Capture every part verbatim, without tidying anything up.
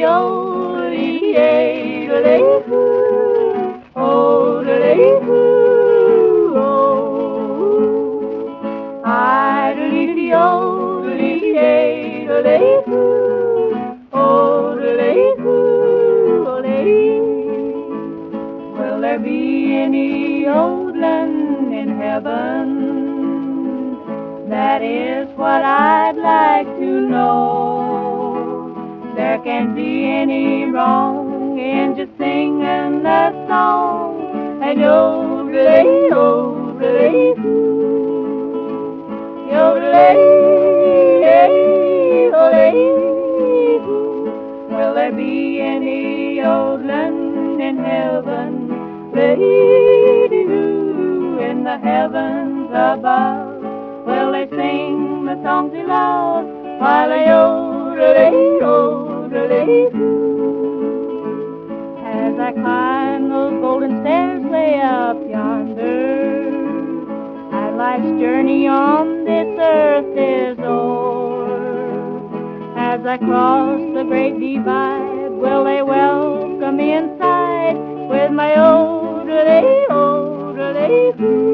oldie, oldie, oldie, oh. I oldie, oldie, oldie, oldie. Will there be any old land in heaven? That is what I'd like to know. There can't be any wrong in just singing a song. And yodelay, yodelay, yodelay, yodelay. Will there be any old land in heaven? Lady-doo, in the heavens above. Will they sing the songs aloud while they yodelay, yodelay, as I climb those golden stairs way up yonder? And life's journey on this earth is o'er. As I cross the great divide, will they welcome me inside with my yodelay, yodelay,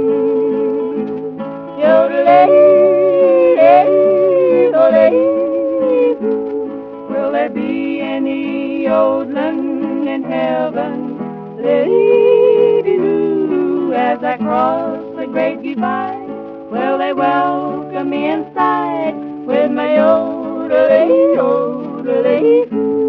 yodelay, yodelay. Will there be any old land in heaven? Lady-doo, as I cross the great divide, will they welcome me inside with my yodelay, yodelay,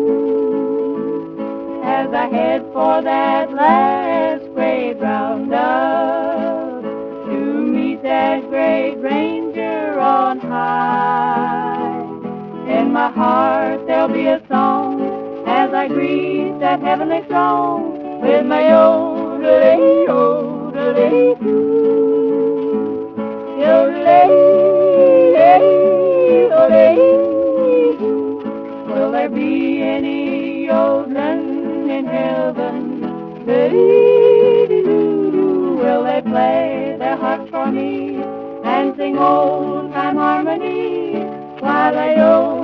as I head for that last great roundup to meet that great ranger on high. In my heart there'll be a song as I greet that heavenly throne with my yodelay, yodelay, yodelay, yodelay. Will there be any old land in heaven? Lady-doo, will they play their hearts for me and sing old time harmony while they old